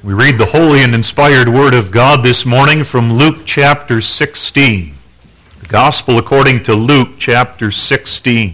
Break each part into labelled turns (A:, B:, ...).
A: We read the holy and inspired Word of God this morning from Luke chapter 16. The Gospel according to Luke chapter 16.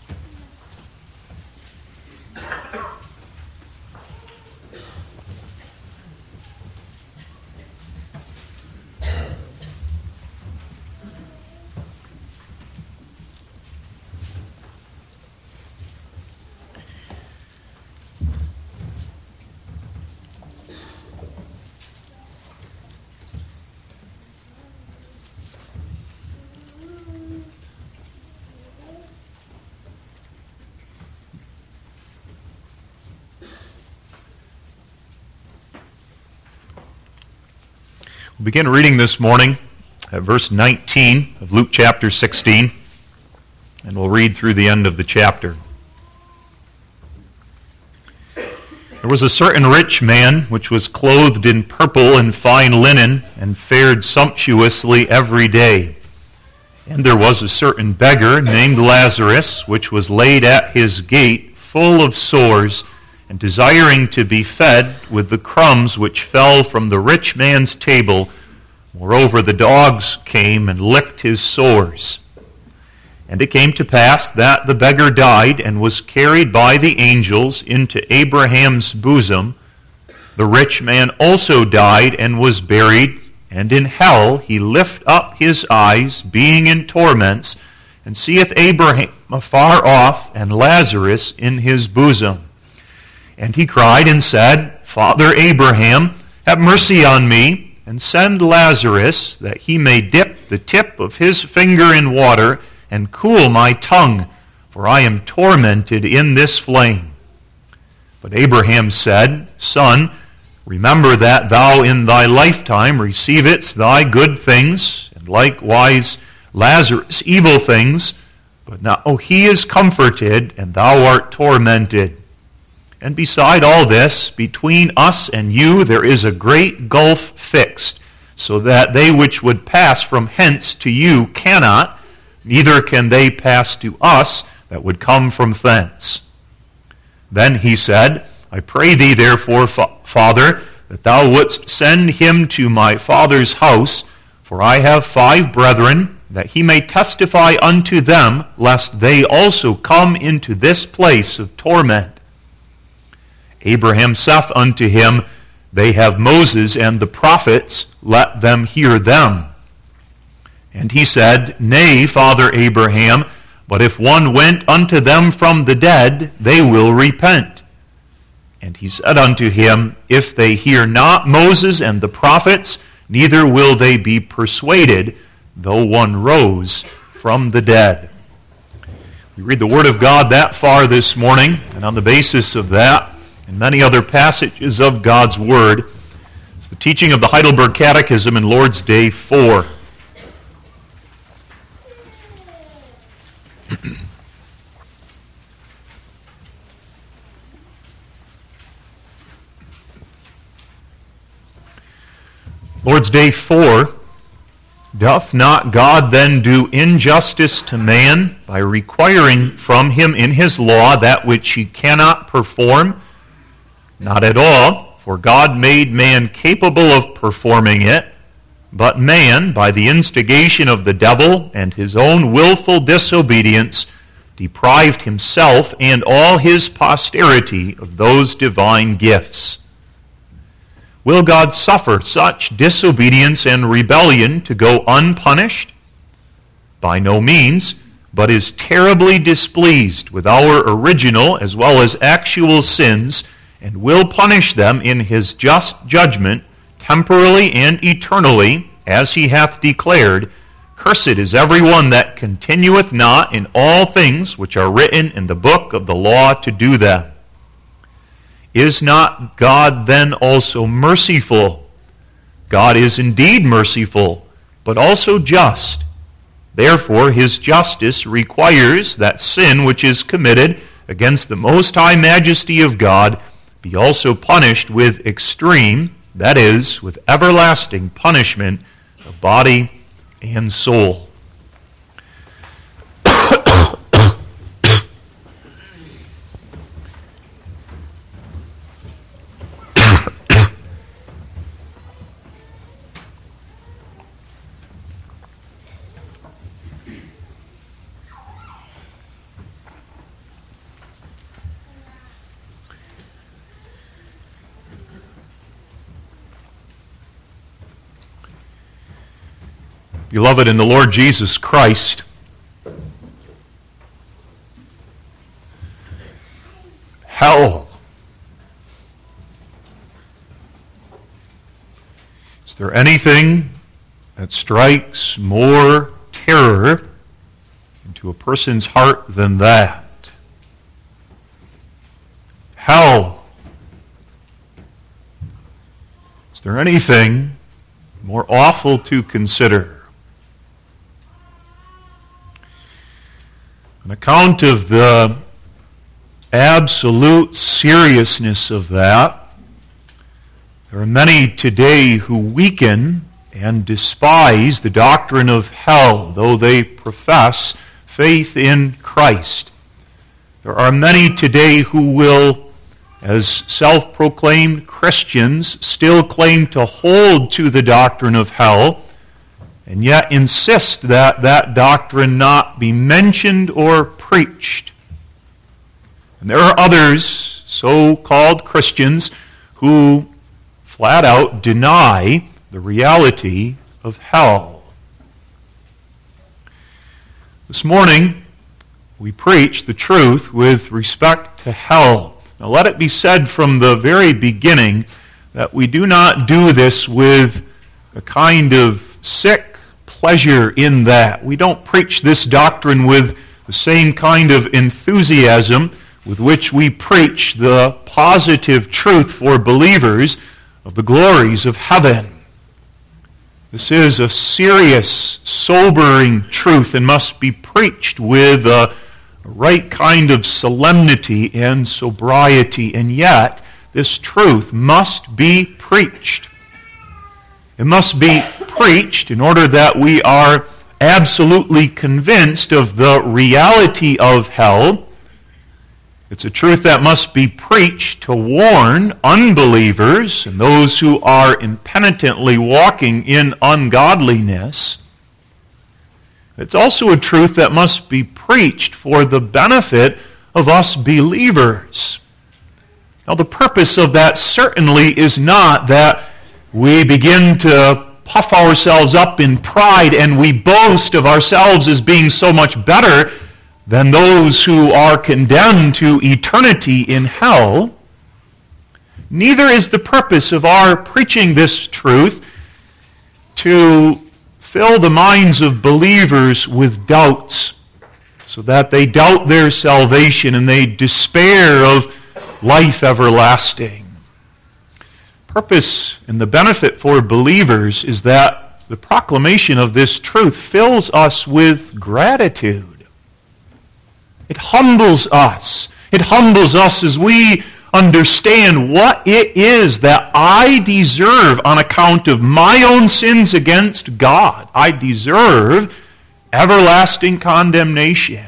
A: We'll begin reading this morning at verse 19 of Luke chapter 16, and we'll read through the end of the chapter. There was a certain rich man which was clothed in purple and fine linen, and fared sumptuously every day. And there was a certain beggar named Lazarus, which was laid at his gate, full of sores, and desiring to be fed with the crumbs which fell from the rich man's table. Moreover, the dogs came and licked his sores. And it came to pass that the beggar died and was carried by the angels into Abraham's bosom. The rich man also died and was buried, and in hell he lift up his eyes, being in torments, and seeth Abraham afar off, and Lazarus in his bosom. And he cried and said, Father Abraham, have mercy on me, and send Lazarus, that he may dip the tip of his finger in water, and cool my tongue, for I am tormented in this flame. But Abraham said, Son, remember that thou in thy lifetime receivedst thy good things, and likewise Lazarus evil things, but now he is comforted, and thou art tormented. And beside all this, between us and you there is a great gulf fixed, so that they which would pass from hence to you cannot, neither can they pass to us that would come from thence. Then he said, I pray thee therefore, Father, that thou wouldst send him to my father's house, for I have 5 brethren, that he may testify unto them, lest they also come into this place of torment. Abraham saith unto him, They have Moses and the prophets, let them hear them. And he said, Nay, Father Abraham, but if one went unto them from the dead, they will repent. And he said unto him, If they hear not Moses and the prophets, neither will they be persuaded, though one rose from the dead. We read the Word of God that far this morning, and on the basis of that, and many other passages of God's Word, it's the teaching of the Heidelberg Catechism in Lord's Day 4. Lord's Day 4, Doth not God then do injustice to man by requiring from him in his law that which he cannot perform? Not at all, for God made man capable of performing it, but man, by the instigation of the devil and his own willful disobedience, deprived himself and all his posterity of those divine gifts. Will God suffer such disobedience and rebellion to go unpunished? By no means, but is terribly displeased with our original as well as actual sins, and will punish them in his just judgment, temporally and eternally, as he hath declared, Cursed is every one that continueth not in all things which are written in the book of the law to do them. Is not God then also merciful? God is indeed merciful, but also just. Therefore his justice requires that sin which is committed against the most high majesty of God be also punished with extreme, that is, with everlasting punishment of body and soul. Beloved in the Lord Jesus Christ, hell. Is there anything that strikes more terror into a person's heart than that? Hell. Is there anything more awful to consider? On account of the absolute seriousness of that, there are many today who weaken and despise the doctrine of hell, though they profess faith in Christ. There are many today who will, as self-proclaimed Christians, still claim to hold to the doctrine of hell, and yet insist that that doctrine not be mentioned or preached. And there are others, so-called Christians, who flat out deny the reality of hell. This morning, we preach the truth with respect to hell. Now let it be said from the very beginning that we do not do this with a kind of sick pleasure in that. We don't preach this doctrine with the same kind of enthusiasm with which we preach the positive truth for believers of the glories of heaven. This is a serious, sobering truth and must be preached with a right kind of solemnity and sobriety, and yet this truth must be preached. It must be preached in order that we are absolutely convinced of the reality of hell. It's a truth that must be preached to warn unbelievers and those who are impenitently walking in ungodliness. It's also a truth that must be preached for the benefit of us believers. Now, the purpose of that certainly is not that we begin to puff ourselves up in pride and we boast of ourselves as being so much better than those who are condemned to eternity in hell. Neither is the purpose of our preaching this truth to fill the minds of believers with doubts so that they doubt their salvation and they despair of life everlasting. Purpose and the benefit for believers is that the proclamation of this truth fills us with gratitude. It humbles us. It humbles us as we understand what it is that I deserve on account of my own sins against God. I deserve everlasting condemnation.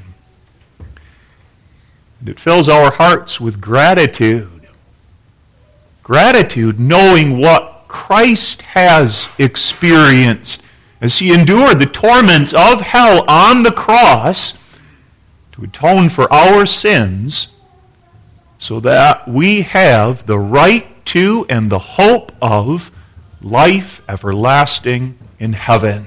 A: And it fills our hearts with gratitude. Gratitude, knowing what Christ has experienced as he endured the torments of hell on the cross to atone for our sins, so that we have the right to and the hope of life everlasting in heaven.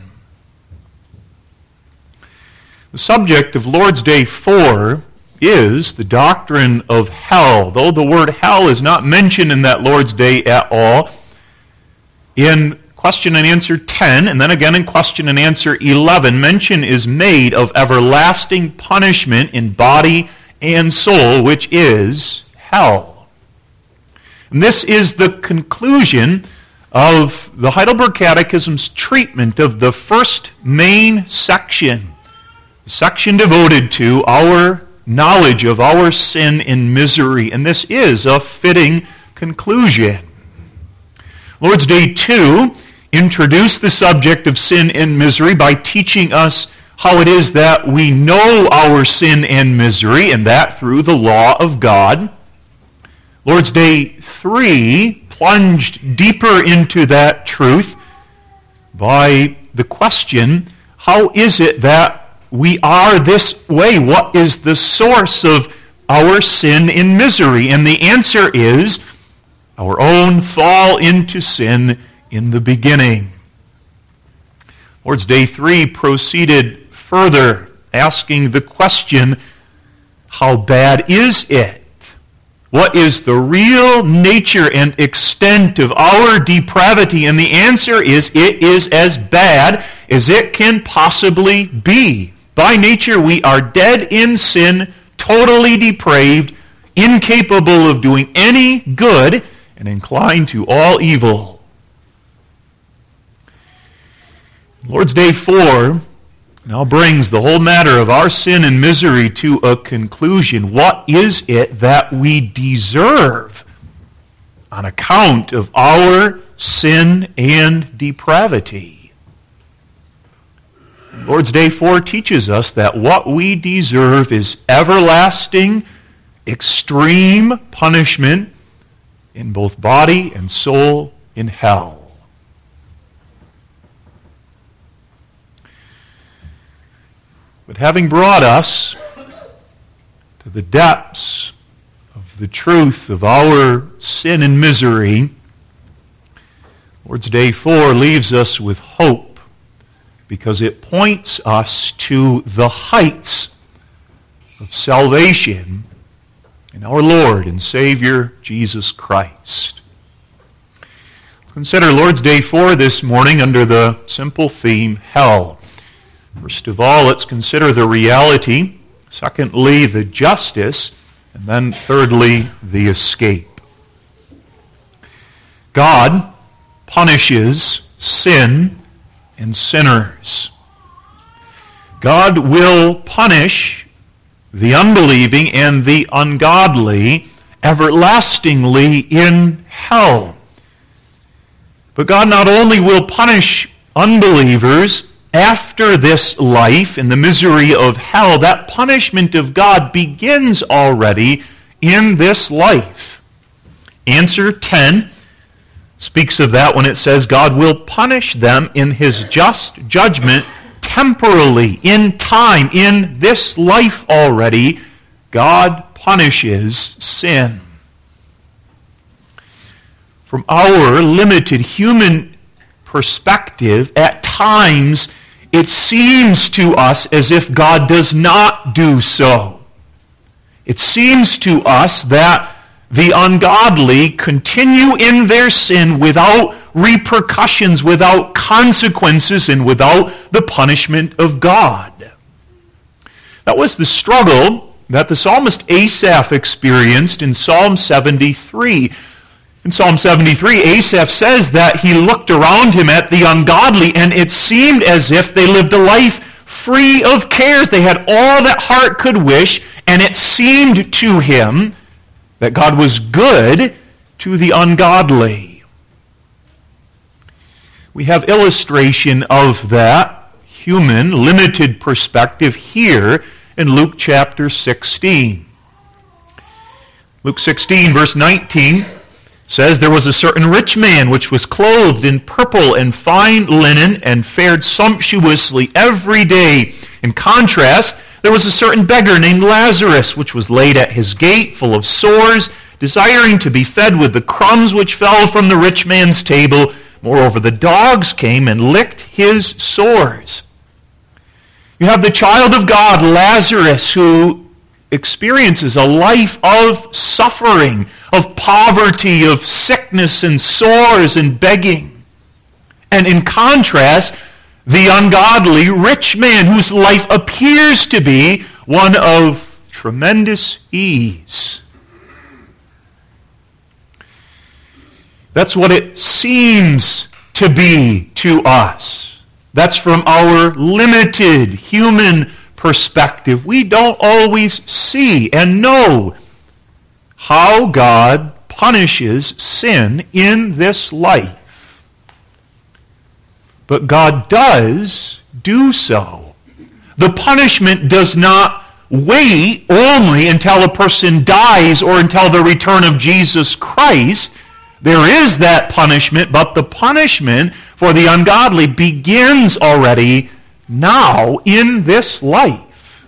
A: The subject of Lord's Day 4 is the doctrine of hell, though the word hell is not mentioned in that Lord's Day at all. In question and answer 10, and then again in question and answer 11, mention is made of everlasting punishment in body and soul, which is hell. And this is the conclusion of the Heidelberg Catechism's treatment of the first main section, the section devoted to our knowledge of our sin and misery. And this is a fitting conclusion. Lord's Day 2 introduced the subject of sin and misery by teaching us how it is that we know our sin and misery, and that through the law of God. Lord's Day 3 plunged deeper into that truth by the question, how is it that we are this way? What is the source of our sin and misery? And the answer is our own fall into sin in the beginning. Lord's Day 3 proceeded further, asking the question, how bad is it? What is the real nature and extent of our depravity? And the answer is, it is as bad as it can possibly be. By nature, we are dead in sin, totally depraved, incapable of doing any good, and inclined to all evil. Lord's Day 4 now brings the whole matter of our sin and misery to a conclusion. What is it that we deserve on account of our sin and depravity? Lord's Day 4 teaches us that what we deserve is everlasting, extreme punishment in both body and soul in hell. But having brought us to the depths of the truth of our sin and misery, Lord's Day 4 leaves us with hope because it points us to the heights of salvation in our Lord and Savior, Jesus Christ. Let's consider Lord's Day 4 this morning under the simple theme, hell. First of all, let's consider the reality. Secondly, the justice. And then thirdly, the escape. God punishes sin and sinners. God will punish the unbelieving and the ungodly everlastingly in hell. But God not only will punish unbelievers after this life in the misery of hell, that punishment of God begins already in this life. Answer 10 speaks of that when it says God will punish them in his just judgment temporally, in time, in this life already. God punishes sin. From our limited human perspective, at times it seems to us as if God does not do so. It seems to us that the ungodly continue in their sin without repercussions, without consequences, and without the punishment of God. That was the struggle that the psalmist Asaph experienced in Psalm 73. In Psalm 73, Asaph says that he looked around him at the ungodly, and it seemed as if they lived a life free of cares. They had all that heart could wish, and it seemed to him that God was good to the ungodly. We have illustration of that human, limited perspective here in Luke chapter 16. Luke 16, verse 19 says, "There was a certain rich man which was clothed in purple and fine linen and fared sumptuously every day. In contrast, there was a certain beggar named Lazarus, which was laid at his gate, full of sores, desiring to be fed with the crumbs which fell from the rich man's table. Moreover, the dogs came and licked his sores." You have the child of God, Lazarus, who experiences a life of suffering, of poverty, of sickness and sores and begging. And in contrast, the ungodly rich man whose life appears to be one of tremendous ease. That's what it seems to be to us. That's from our limited human perspective. We don't always see and know how God punishes sin in this life. But God does do so. The punishment does not wait only until a person dies or until the return of Jesus Christ. There is that punishment, but the punishment for the ungodly begins already now in this life.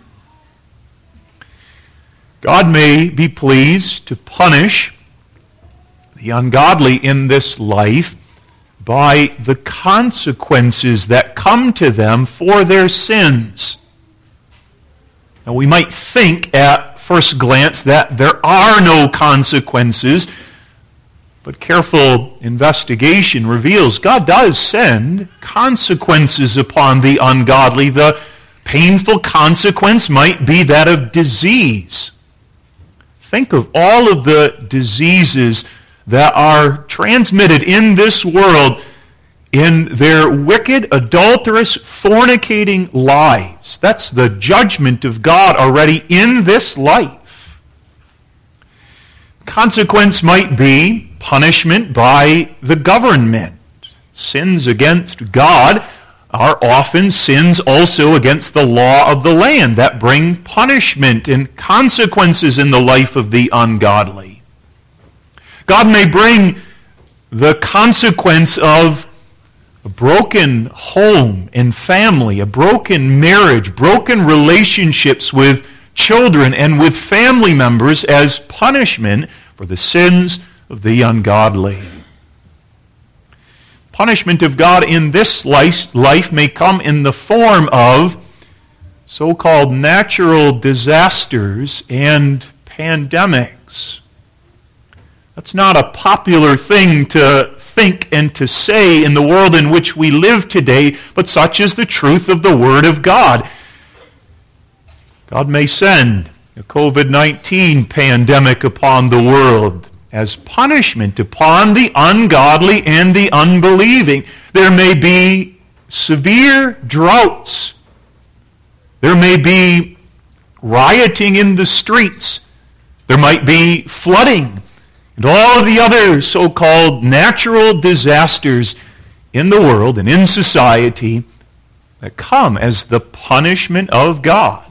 A: God may be pleased to punish the ungodly in this life, by the consequences that come to them for their sins. Now, we might think at first glance that there are no consequences, but careful investigation reveals God does send consequences upon the ungodly. The painful consequence might be that of disease. Think of all of the diseases that are transmitted in this world in their wicked, adulterous, fornicating lives. That's the judgment of God already in this life. Consequence might be punishment by the government. Sins against God are often sins also against the law of the land that bring punishment and consequences in the life of the ungodly. God may bring the consequence of a broken home and family, a broken marriage, broken relationships with children and with family members as punishment for the sins of the ungodly. Punishment of God in this life may come in the form of so-called natural disasters and pandemics. That's not a popular thing to think and to say in the world in which we live today, but such is the truth of the Word of God. God may send a COVID-19 pandemic upon the world as punishment upon the ungodly and the unbelieving. There may be severe droughts. There may be rioting in the streets. There might be flooding and all of the other so-called natural disasters in the world and in society that come as the punishment of God.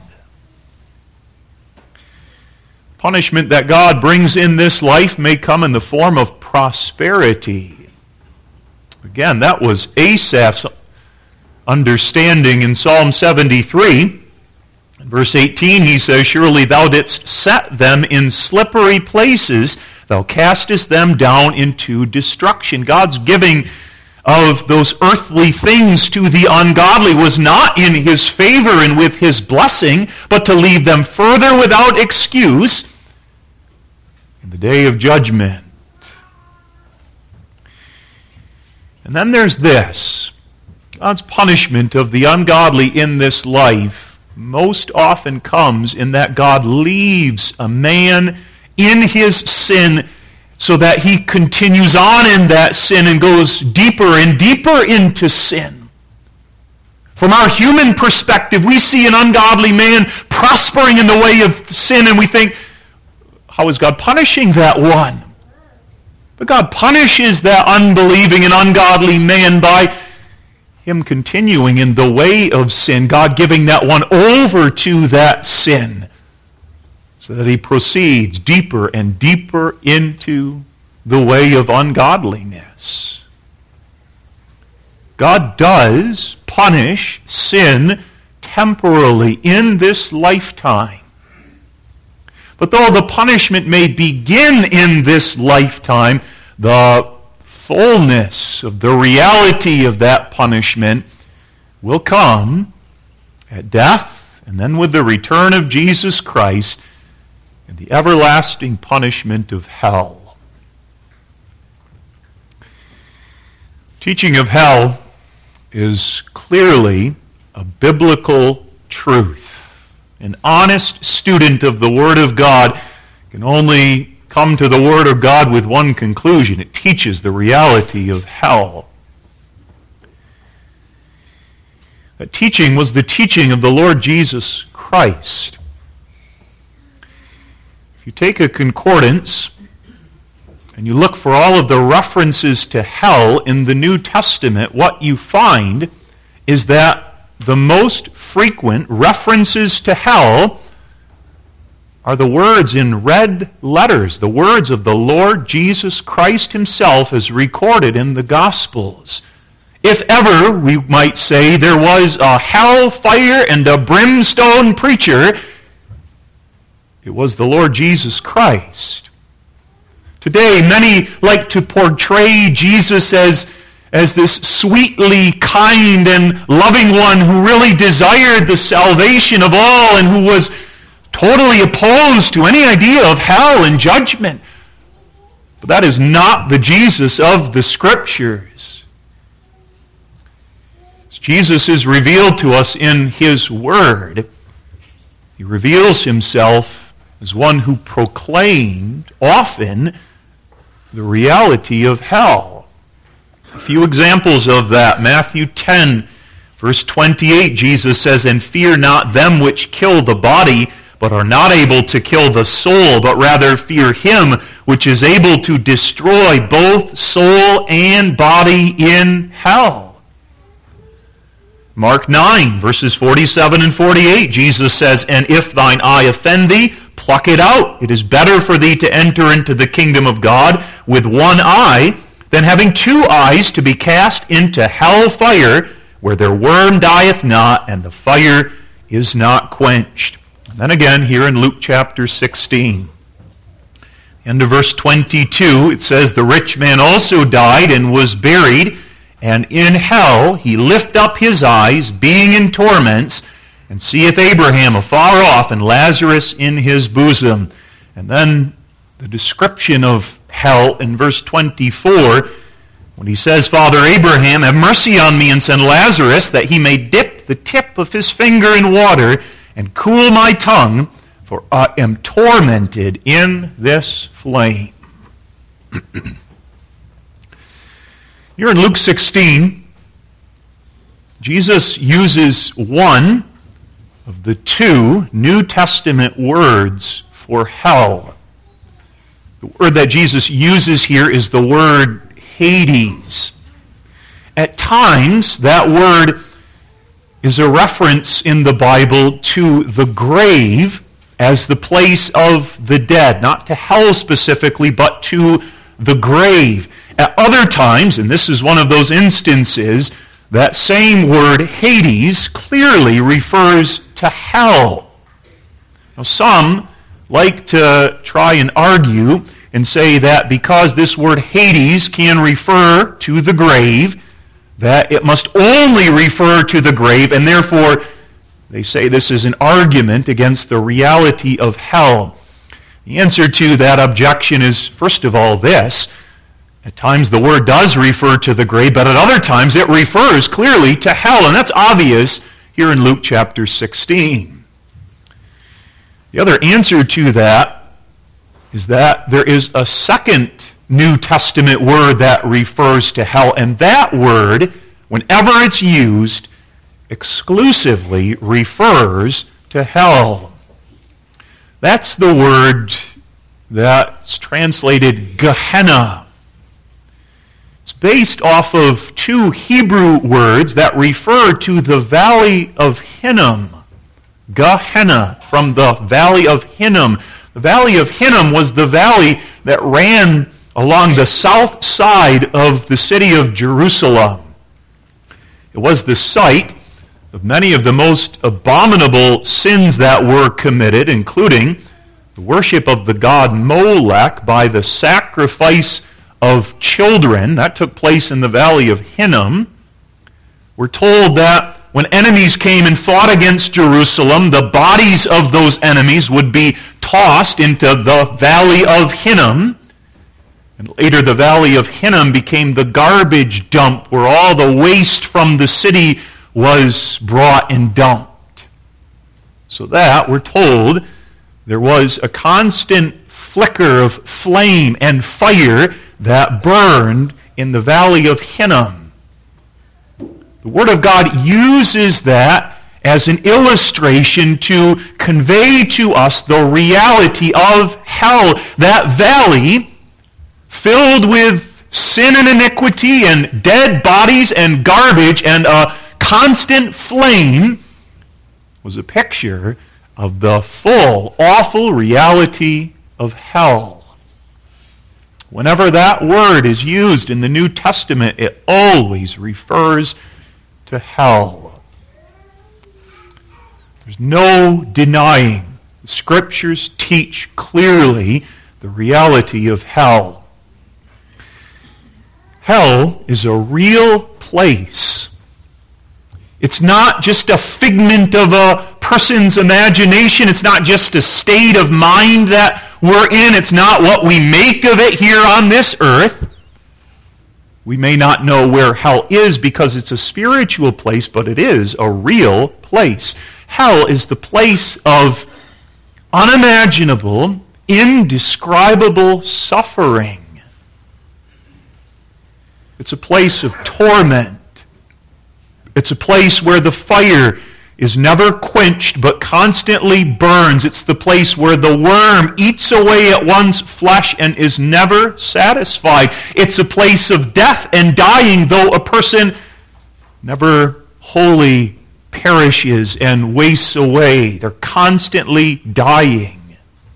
A: Punishment that God brings in this life may come in the form of prosperity. Again, that was Asaph's understanding in Psalm 73. In verse 18, he says, "Surely thou didst set them in slippery places, thou castest them down into destruction." God's giving of those earthly things to the ungodly was not in his favor and with his blessing, but to leave them further without excuse in the day of judgment. And then there's this. God's punishment of the ungodly in this life most often comes in that God leaves a man in his sin so that he continues on in that sin and goes deeper and deeper into sin. From our human perspective, we see an ungodly man prospering in the way of sin and we think, how is God punishing that one? But God punishes that unbelieving and ungodly man by him continuing in the way of sin, God giving that one over to that sin so that he proceeds deeper and deeper into the way of ungodliness. God does punish sin temporarily in this lifetime. But though the punishment may begin in this lifetime, the fullness of the reality of that punishment will come at death and then with the return of Jesus Christ and the everlasting punishment of hell. Teaching of hell is clearly a biblical truth. An honest student of the Word of God can only come to the Word of God with one conclusion. It teaches the reality of hell. That teaching was the teaching of the Lord Jesus Christ. If you take a concordance and you look for all of the references to hell in the New Testament, what you find is that the most frequent references to hell are the words in red letters, the words of the Lord Jesus Christ himself as recorded in the Gospels. If ever, we might say, there was a hellfire and a brimstone preacher, it was the Lord Jesus Christ. Today, many like to portray Jesus as as this sweetly kind and loving one who really desired the salvation of all and who was totally opposed to any idea of hell and judgment. But that is not the Jesus of the Scriptures. As Jesus is revealed to us in His Word, He reveals Himself as one who proclaimed often the reality of hell. A few examples of that. Matthew 10, verse 28, Jesus says, "And fear not them which kill the body, but are not able to kill the soul, but rather fear Him which is able to destroy both soul and body in hell." Mark 9, verses 47 and 48, Jesus says, "And if thine eye offend thee, pluck it out. It is better for thee to enter into the kingdom of God with one eye than having two eyes to be cast into hell fire, where their worm dieth not, and the fire is not quenched." And then again here in Luke chapter 16. End of verse 22, it says, "The rich man also died and was buried, and in hell he lift up his eyes, being in torments, and seeth Abraham afar off, and Lazarus in his bosom." And then the description of hell in verse 24, when he says, "Father Abraham, have mercy on me, and send Lazarus, that he may dip the tip of his finger in water, and cool my tongue, for I am tormented in this flame." Here in Luke 16, Jesus uses one of the two New Testament words for hell. The word that Jesus uses here is the word Hades. At times, that word is a reference in the Bible to the grave as the place of the dead, not to hell specifically, but to the grave. At other times, and this is one of those instances, that same word Hades clearly refers to hell. Now, some like to try and argue and say that because this word Hades can refer to the grave, that it must only refer to the grave, and therefore they say this is an argument against the reality of hell. The answer to that objection is, first of all, this. At times the word does refer to the grave, but at other times it refers clearly to hell, and that's obvious here in Luke chapter 16. The other answer to that is that there is a second New Testament word that refers to hell, and that word, whenever it's used, exclusively refers to hell. That's the word that's translated Gehenna. It's based off of two Hebrew words that refer to the valley of Hinnom. Gehenna, from the valley of Hinnom. The valley of Hinnom was the valley that ran along the south side of the city of Jerusalem. It was the site of many of the most abominable sins that were committed, including the worship of the god Molech by the sacrifice of children. That took place in the valley of Hinnom. We're told that when enemies came and fought against Jerusalem, the bodies of those enemies would be tossed into the valley of Hinnom. And later the valley of Hinnom became the garbage dump where all the waste from the city was brought and dumped. So that, we're told, there was a constant flicker of flame and fire that burned in the valley of Hinnom. The Word of God uses that as an illustration to convey to us the reality of hell. That valley, filled with sin and iniquity and dead bodies and garbage and a constant flame, was a picture of the full, awful reality of hell. Whenever that word is used in the New Testament, it always refers to hell. There's no denying. The Scriptures teach clearly the reality of hell. Hell is a real place. It's not just a figment of a person's imagination. It's not just a state of mind that we're in. It's not what we make of it here on this earth. We may not know where hell is because it's a spiritual place, but it is a real place. Hell is the place of unimaginable, indescribable suffering. It's a place of torment. It's a place where the fire is never quenched but constantly burns. It's the place where the worm eats away at one's flesh and is never satisfied. It's a place of death and dying, though a person never wholly perishes and wastes away. They're constantly dying.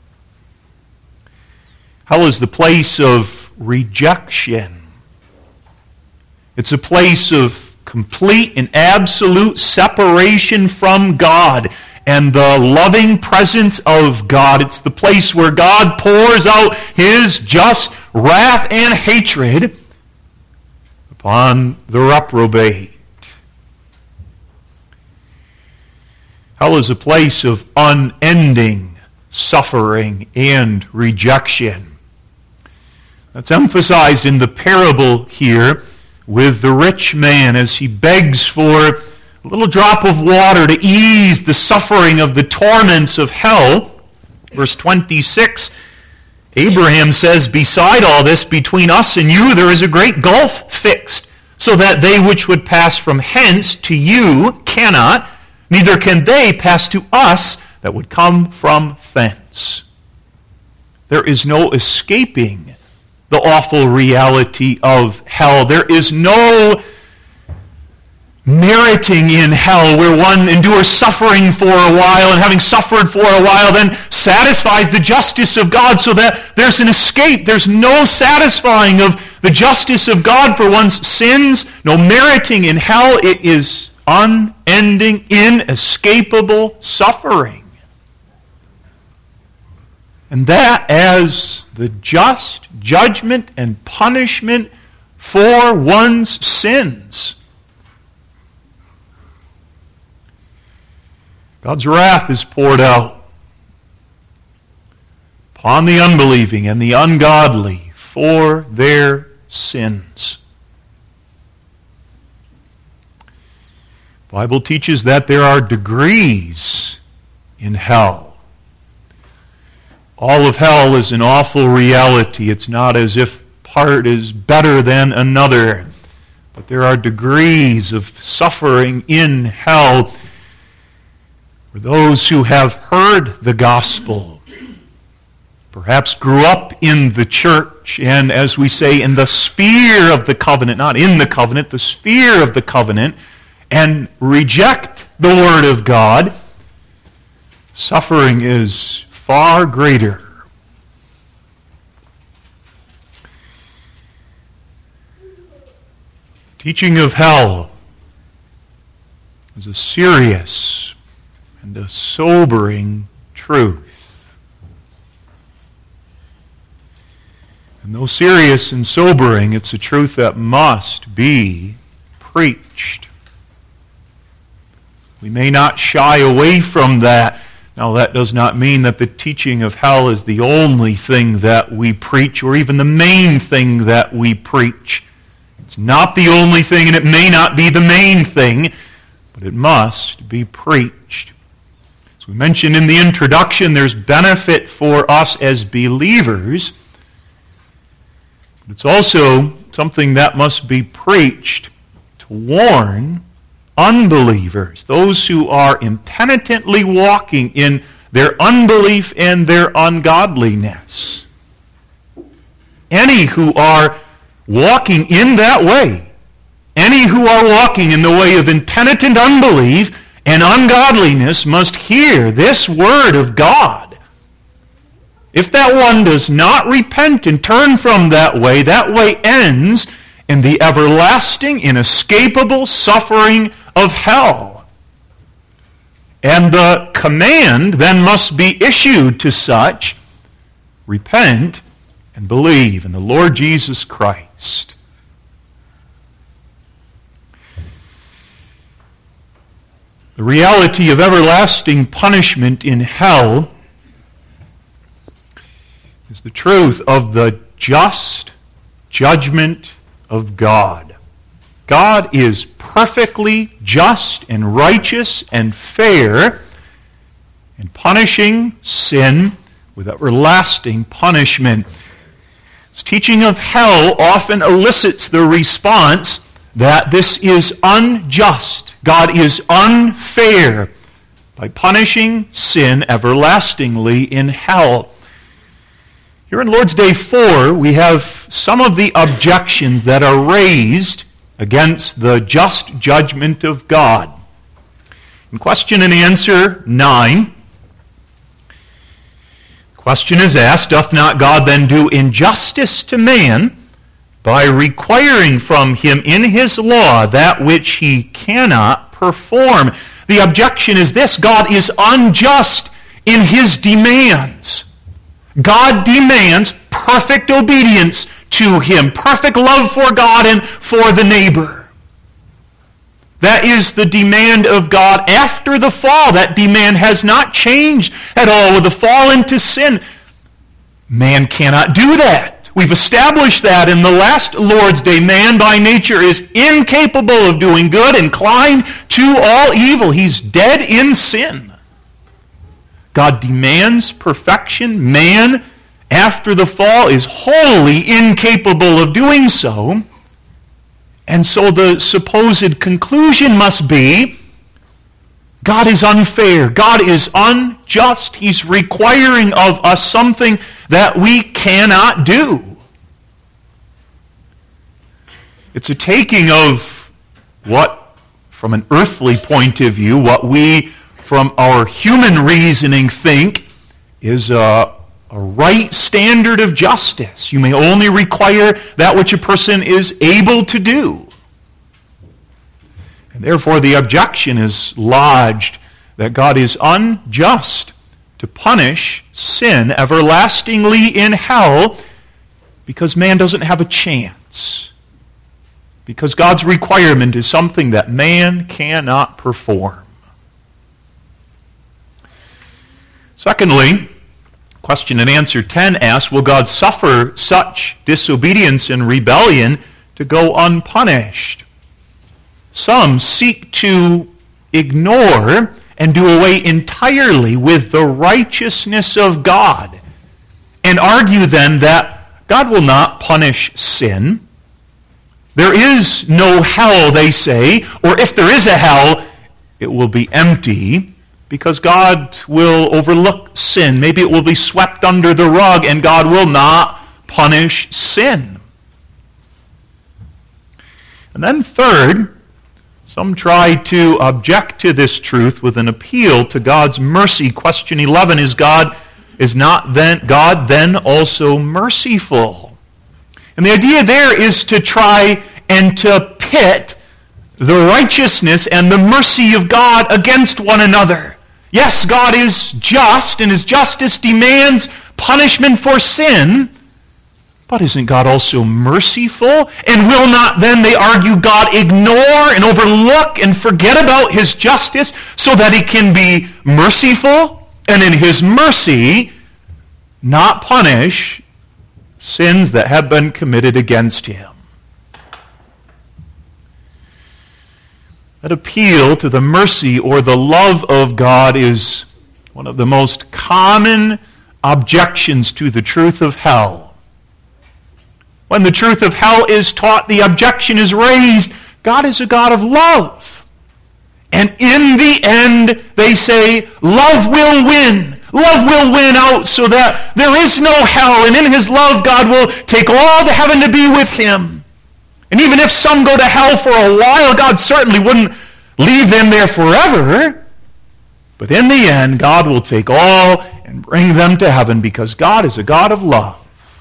A: Hell is the place of rejection. It's a place of complete and absolute separation from God and the loving presence of God. It's the place where God pours out His just wrath and hatred upon the reprobate. Hell is a place of unending suffering and rejection. That's emphasized in the parable here with the rich man as he begs for a little drop of water to ease the suffering of the torments of hell. Verse 26, Abraham says, "Beside all this, between us and you, there is a great gulf fixed, so that they which would pass from hence to you cannot, neither can they pass to us that would come from thence." There is no escaping the awful reality of hell. There is no meriting in hell where one endures suffering for a while and having suffered for a while then satisfies the justice of God so that there's an escape. There's no satisfying of the justice of God for one's sins, no meriting in hell. It is unending, inescapable suffering. And that as the just judgment and punishment for one's sins. God's wrath is poured out upon the unbelieving and the ungodly for their sins. The Bible teaches that there are degrees in hell. All of hell is an awful reality. It's not as if part is better than another. But there are degrees of suffering in hell for those who have heard the gospel, perhaps grew up in the church, and as we say, in the sphere of the covenant, not in the covenant, the sphere of the covenant, and reject the Word of God. Suffering is far greater. Teaching of hell is a serious and a sobering truth. And though serious and sobering, it's a truth that must be preached. We may not shy away from that. Now, that does not mean that the teaching of hell is the only thing that we preach or even the main thing that we preach. It's not the only thing, and it may not be the main thing, but it must be preached. As we mentioned in the introduction, there's benefit for us as believers, but it's also something that must be preached to warn unbelievers, those who are impenitently walking in their unbelief and their ungodliness. Any who are walking in that way, any who are walking in the way of impenitent unbelief and ungodliness must hear this word of God. If that one does not repent and turn from that way ends in the everlasting, inescapable suffering of hell. And the command then must be issued to such, repent and believe in the Lord Jesus Christ. The reality of everlasting punishment in hell is the truth of the just judgment of God. God is perfectly just and righteous and fair in punishing sin with everlasting punishment. This teaching of hell often elicits the response that this is unjust. God is unfair by punishing sin everlastingly in hell. Here in Lord's Day 4, we have some of the objections that are raised against the just judgment of God. In question and answer 9, the question is asked, doth not God then do injustice to man by requiring from him in his law that which he cannot perform? The objection is this: God is unjust in his demands. God demands perfect obedience to him, perfect love for God and for the neighbor. That is the demand of God after the fall. That demand has not changed at all with the fall into sin. Man cannot do that. We've established that in the last Lord's Day. Man by nature is incapable of doing good, inclined to all evil. He's dead in sin. God demands perfection. Man, after the fall, is wholly incapable of doing so. And so the supposed conclusion must be, God is unfair. God is unjust. He's requiring of us something that we cannot do. It's a taking of what, from an earthly point of view, what we, from our human reasoning, think is a right standard of justice. You may only require that which a person is able to do. And therefore the objection is lodged that God is unjust to punish sin everlastingly in hell because man doesn't have a chance. Because God's requirement is something that man cannot perform. Secondly, question and answer 10 asks, will God suffer such disobedience and rebellion to go unpunished? Some seek to ignore and do away entirely with the righteousness of God and argue then that God will not punish sin. There is no hell, they say, or if there is a hell, it will be empty because God will overlook sin. Maybe it will be swept under the rug and God will not punish sin. And then third, some try to object to this truth with an appeal to God's mercy. Question 11, is God then also merciful? And the idea there is to try and to pit the righteousness and the mercy of God against one another. Yes, God is just, and his justice demands punishment for sin, but isn't God also merciful? And will not then, they argue, God ignore and overlook and forget about his justice so that he can be merciful and in his mercy not punish sins that have been committed against him? That appeal to the mercy or the love of God is one of the most common objections to the truth of hell. When the truth of hell is taught, the objection is raised, God is a God of love. And in the end, they say, love will win. Love will win out so that there is no hell. And in his love, God will take all to heaven to be with him. And even if some go to hell for a while, God certainly wouldn't leave them there forever. But in the end, God will take all and bring them to heaven because God is a God of love.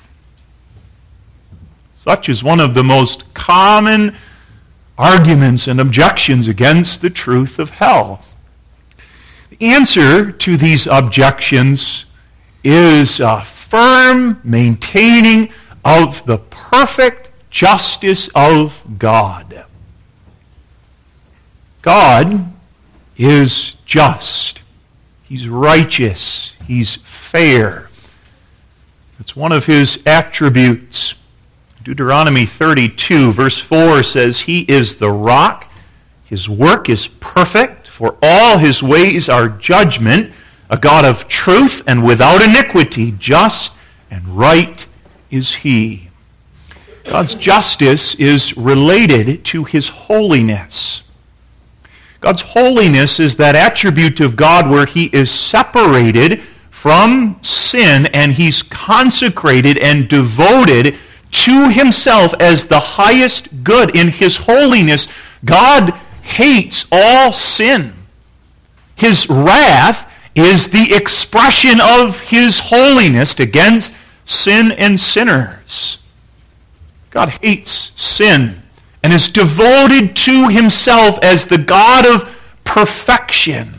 A: Such is one of the most common arguments and objections against the truth of hell. The answer to these objections is a firm maintaining of the perfect justice of God. God is just. He's righteous. He's fair. It's one of his attributes. Deuteronomy 32, verse 4 says, He is the rock. His work is perfect, for all his ways are judgment, a God of truth and without iniquity, just and right is he. God's justice is related to his holiness. God's holiness is that attribute of God where he is separated from sin and he's consecrated and devoted to himself as the highest good. In his holiness, God hates all sin. His wrath is the expression of his holiness against sin and sinners. God hates sin and is devoted to himself as the God of perfection.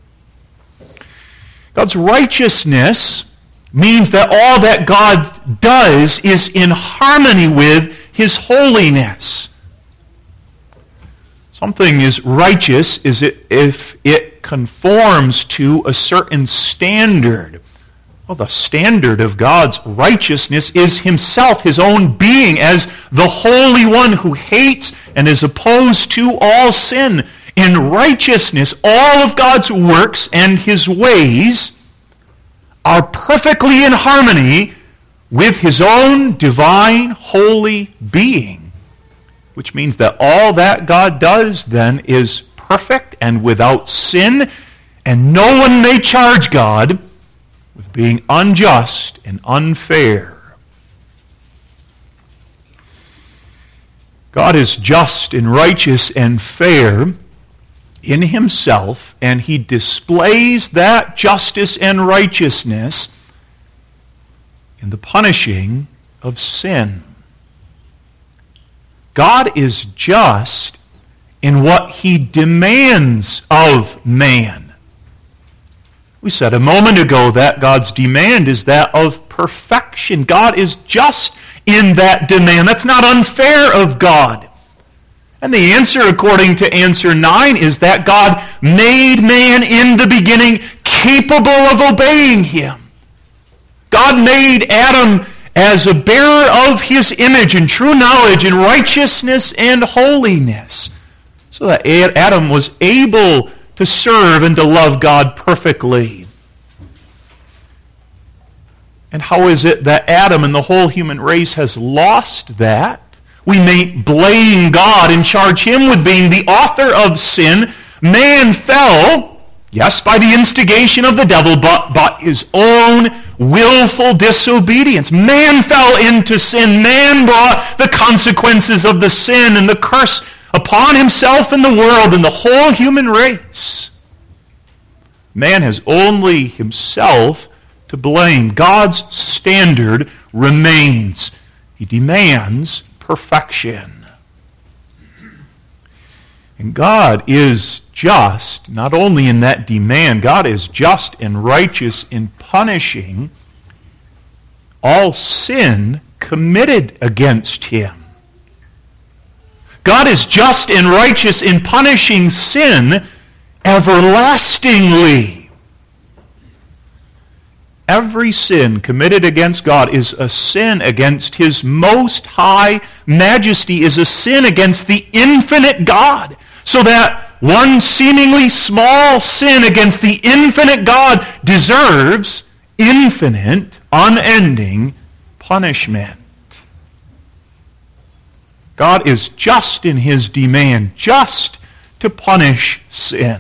A: God's righteousness means that all that God does is in harmony with his holiness. Something is righteous if it conforms to a certain standard. Well, the standard of God's righteousness is himself, his own being, as the Holy One who hates and is opposed to all sin. In righteousness, all of God's works and his ways are perfectly in harmony with his own divine, holy being, which means that all that God does then is perfect and without sin, and no one may charge God with being unjust and unfair. God is just and righteous and fair in himself, and he displays that justice and righteousness in the punishing of sin. God is just in what he demands of man. We said a moment ago that God's demand is that of perfection. God is just in that demand. That's not unfair of God. And the answer, according to answer 9, is that God made man in the beginning capable of obeying him. God made Adam as a bearer of his image in true knowledge and righteousness and holiness, so that Adam was able to serve and to love God perfectly. And how is it that Adam and the whole human race has lost that? We may blame God and charge him with being the author of sin. Man fell, yes, by the instigation of the devil, but his own willful disobedience. Man fell into sin. Man brought the consequences of the sin and the curse upon himself and the world and the whole human race. Man has only himself to blame. God's standard remains. He demands perfection. And God is just, not only in that demand, God is just and righteous in punishing all sin committed against him. God is just and righteous in punishing sin everlastingly. Every sin committed against God is a sin against his most high majesty, is a sin against the infinite God. So that one seemingly small sin against the infinite God deserves infinite, unending punishment. God is just in his demand, just to punish sin.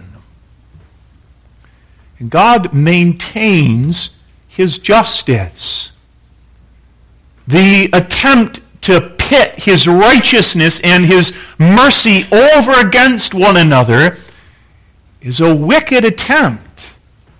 A: And God maintains his justice. The attempt to pit his righteousness and his mercy over against one another is a wicked attempt.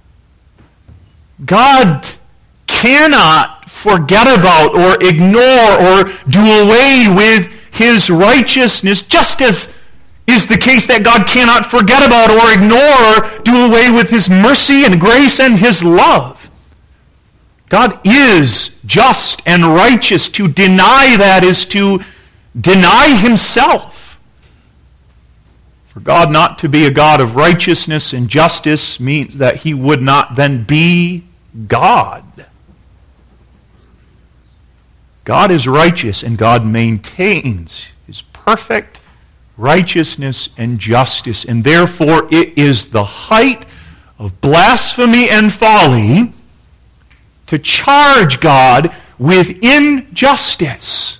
A: God cannot forget about or ignore or do away with his righteousness, just as is the case that God cannot forget about or ignore or do away with his mercy and grace and his love. God is just and righteous. To deny that is to deny himself. For God not to be a God of righteousness and justice means that he would not then be God. God is righteous, and God maintains his perfect righteousness and justice, and therefore it is the height of blasphemy and folly to charge God with injustice.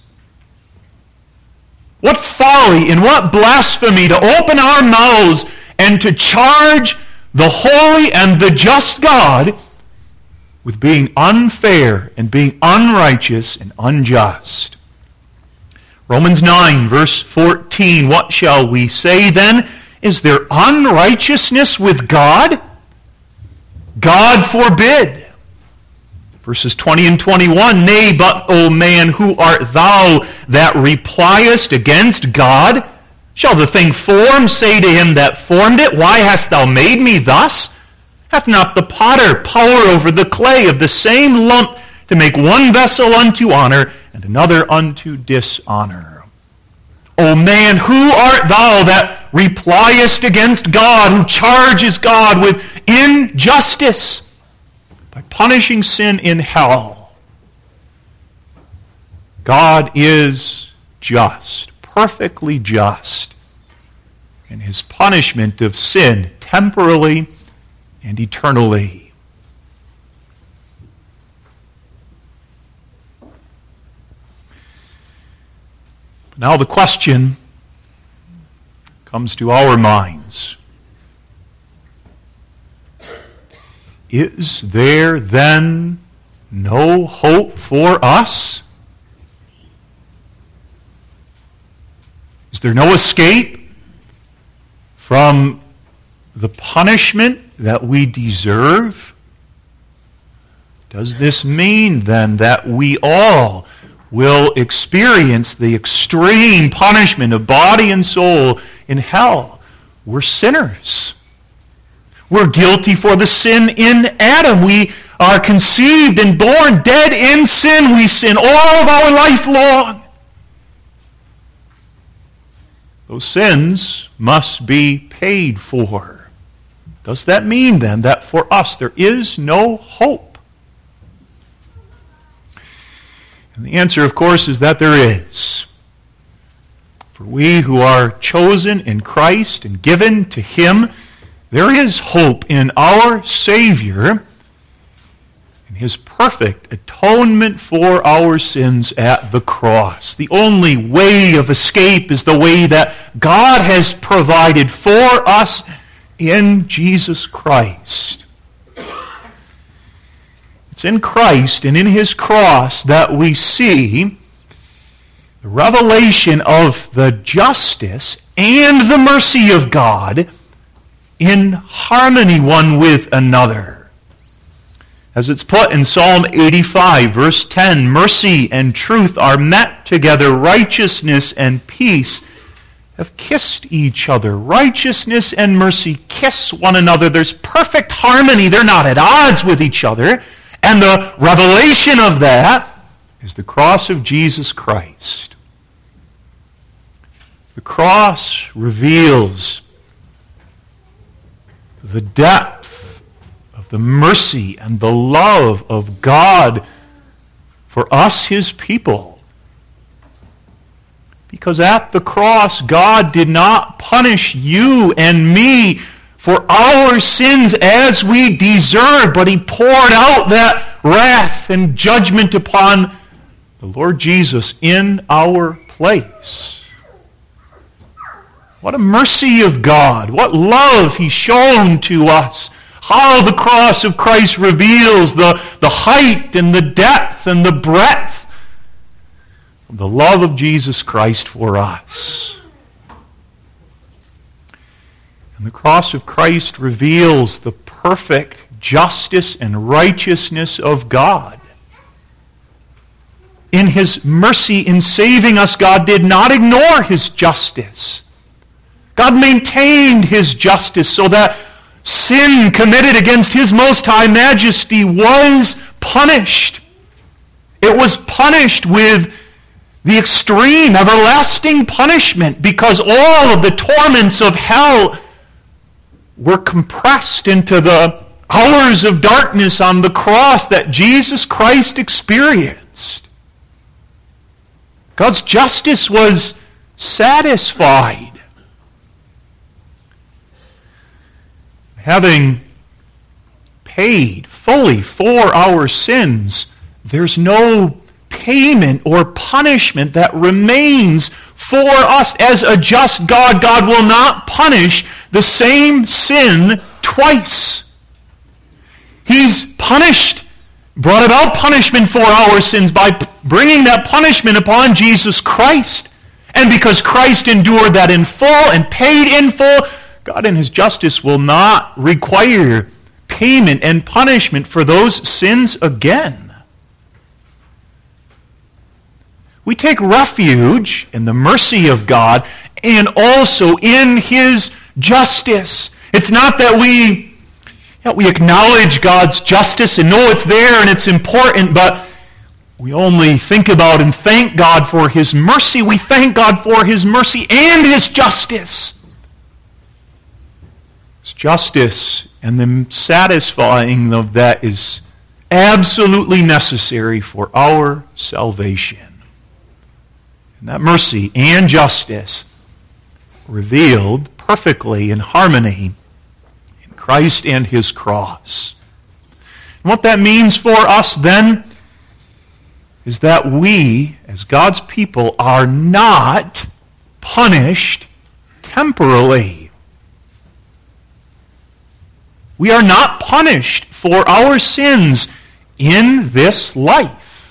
A: What folly and what blasphemy to open our mouths and to charge the holy and the just God with being unfair and being unrighteous and unjust. Romans 9, verse 14, what shall we say then? Is there unrighteousness with God? God forbid. Verses 20 and 21, nay, but, O man, who art thou that repliest against God? Shall the thing formed say to him that formed it, why hast thou made me thus? Hath not the potter power over the clay of the same lump to make one vessel unto honor and another unto dishonor? O man, who art thou that repliest against God, who charges God with injustice by punishing sin in hell? God is just, perfectly just, in his punishment of sin temporally and eternally. But now the question comes to our minds. Is there then no hope for us? Is there no escape from the punishment that we deserve? Does this mean then that we all will experience the extreme punishment of body and soul in hell? We're sinners. We're guilty for the sin in Adam. We are conceived and born dead in sin. We sin all of our life long. Those sins must be paid for. Does that mean then that for us there is no hope? And the answer, of course, is that there is. For we who are chosen in Christ and given to him, there is hope in our Savior and his perfect atonement for our sins at the cross. The only way of escape is the way that God has provided for us in Jesus Christ. It's in Christ and in his cross that we see the revelation of the justice and the mercy of God in harmony one with another. As it's put in Psalm 85, verse 10, mercy and truth are met together, righteousness and peace have kissed each other. Righteousness and mercy kiss one another. There's perfect harmony. They're not at odds with each other. And the revelation of that is the cross of Jesus Christ. The cross reveals the depth of the mercy and the love of God for us, his people. Because at the cross, God did not punish you and me for our sins as we deserve, but he poured out that wrath and judgment upon the Lord Jesus in our place. What a mercy of God. What love he's shown to us. How the cross of Christ reveals the height and the depth and the breadth of the love of Jesus Christ for us. And the cross of Christ reveals the perfect justice and righteousness of God. In his mercy in saving us, God did not ignore his justice. God maintained his justice so that sin committed against his most high majesty was punished. It was punished with the extreme, everlasting punishment, because all of the torments of hell were compressed into the hours of darkness on the cross that Jesus Christ experienced. God's justice was satisfied. Having paid fully for our sins, there's no payment or punishment that remains for us. As a just God, God will not punish the same sin twice. He's brought about punishment for our sins by bringing that punishment upon Jesus Christ. And because Christ endured that in full and paid in full, God in His justice will not require payment and punishment for those sins again. We take refuge in the mercy of God and also in His justice. It's not that we acknowledge God's justice and know it's there and it's important, but we only think about and thank God for His mercy. We thank God for His mercy and His justice. His justice and the satisfying of that is absolutely necessary for our salvation. And that mercy and justice revealed perfectly in harmony in Christ and His cross. And what that means for us then is that we, as God's people, are not punished temporally. We are not punished for our sins in this life.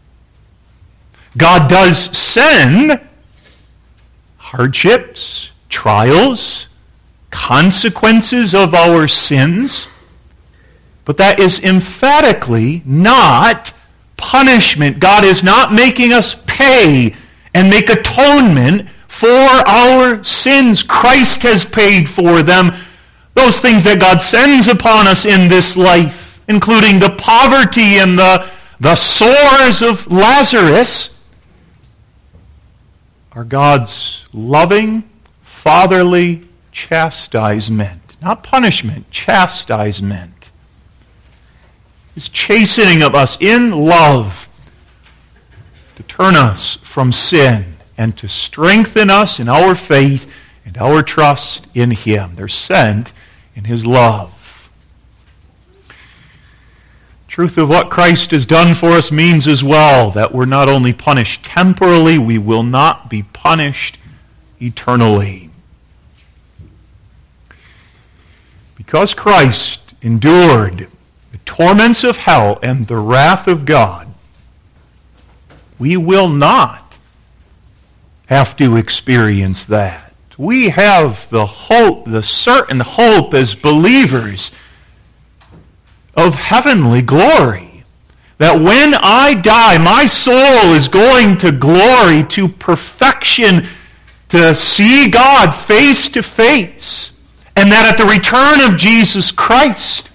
A: God does send hardships, trials, consequences of our sins, but that is emphatically not punishment. God is not making us pay and make atonement for our sins. Christ has paid for them. Those things that God sends upon us in this life, including the poverty and the sores of Lazarus, are God's loving, fatherly chastisement. Not punishment, chastisement. His chastening of us in love to turn us from sin and to strengthen us in our faith and our trust in Him. They're sent in His love. Truth of what Christ has done for us means as well that we're not only punished temporally, we will not be punished eternally. Because Christ endured the torments of hell and the wrath of God, we will not have to experience that. We have the hope, the certain hope as believers of heavenly glory. That when I die, my soul is going to glory, to perfection, to see God face to face. And that at the return of Jesus Christ,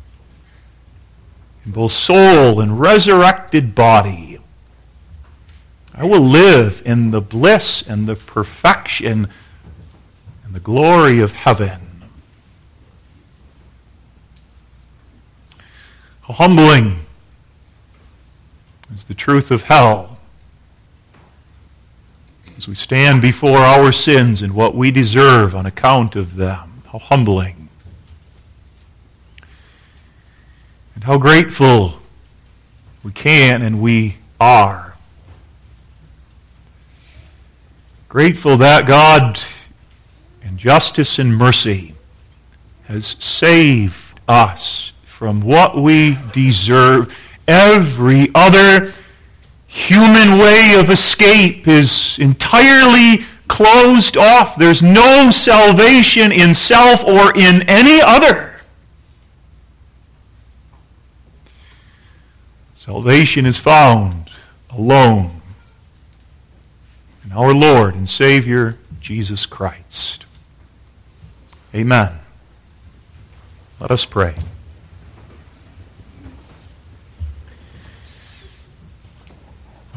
A: in both soul and resurrected body, I will live in the bliss and the perfection and the glory of heaven. How humbling is the truth of hell as we stand before our sins and what we deserve on account of them. How humbling. And how grateful we can and we are. Grateful that God, in justice and mercy, has saved us from what we deserve. Every other human way of escape is entirely closed off. There's no salvation in self or in any other. Salvation is found alone in our Lord and Savior, Jesus Christ. Amen. Let us pray.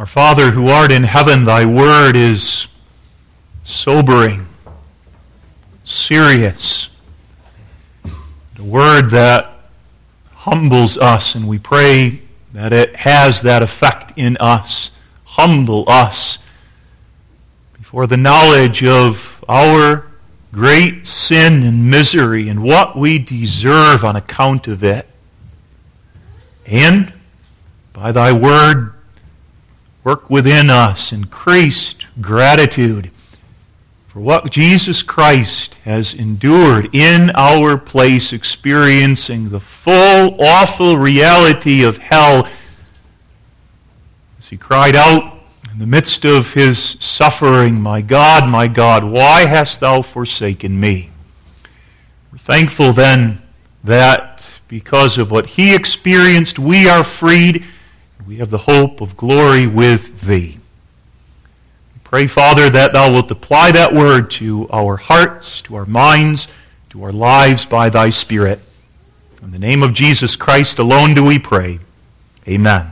A: Our Father who art in heaven, thy word is sobering, serious. A word that humbles us, and we pray that it has that effect in us. Humble us before the knowledge of our great sin and misery and what we deserve on account of it. And by thy word, work within us increased gratitude for what Jesus Christ has endured in our place, experiencing the full, awful reality of hell as he cried out in the midst of his suffering, my God, why hast thou forsaken me?" We're thankful then that because of what he experienced, we are freed. We have the hope of glory with thee. We pray, Father, that thou wilt apply that word to our hearts, to our minds, to our lives by thy Spirit. In the name of Jesus Christ alone do we pray. Amen.